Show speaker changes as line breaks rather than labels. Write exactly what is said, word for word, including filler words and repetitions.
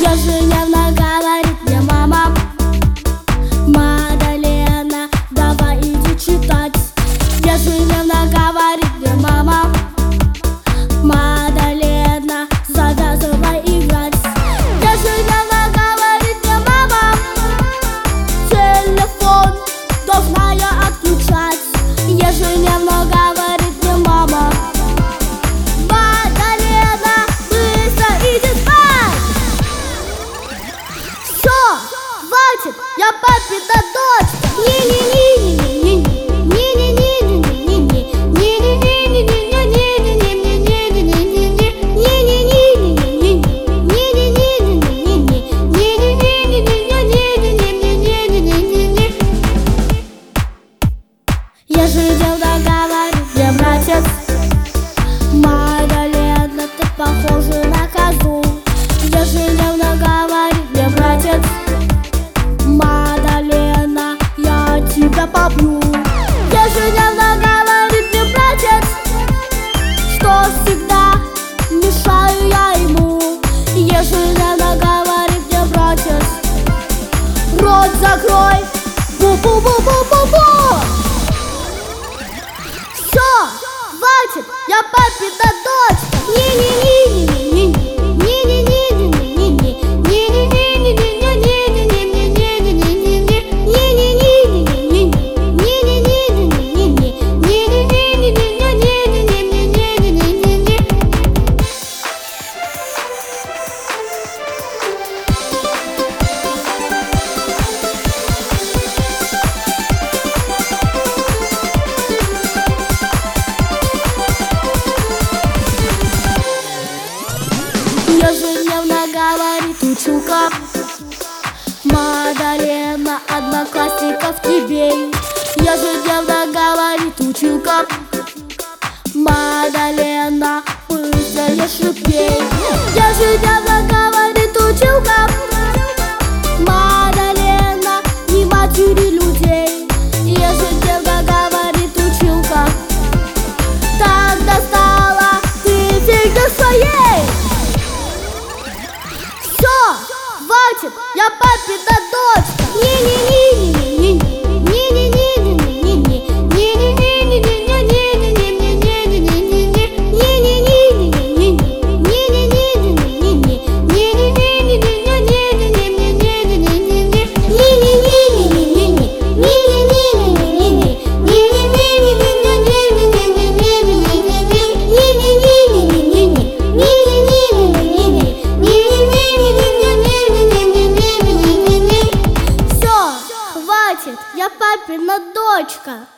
Ежедневно говорит мне мама: Мадалена, давай иди читать. Ежедневно говорит мне мама: Мадалена, завязывай играть. Ежедневно говорит мне мама: телефон должна я отключать. Ежедневно говорит мне мама: Мадалена, быстро иди спать. Все, хватит, я папина дочка. Ежедневно говорит мне братец: Мадалена, ты похожа на козу. Ежедневно говорит мне братец: Мадалена, я тебя побью. Ежедневно говорит мне братец, что всегда мешаю я ему. Ежедневно говорит мне братец: рот закрой, бу-бу-бу-бу-бу-бу. Все, хватит, я папина дочка. Ежедневно говорит училка: Мадалена, одноклассников тебе. Ежедневно говорит училка: Мадалена, быстрее шипей. Ежедневно говорит училка: Мадалена, не матери людей. Ежедневно говорит училка: так достала ты фигня своей. Хватит, я папина дочка. Я папина дочка.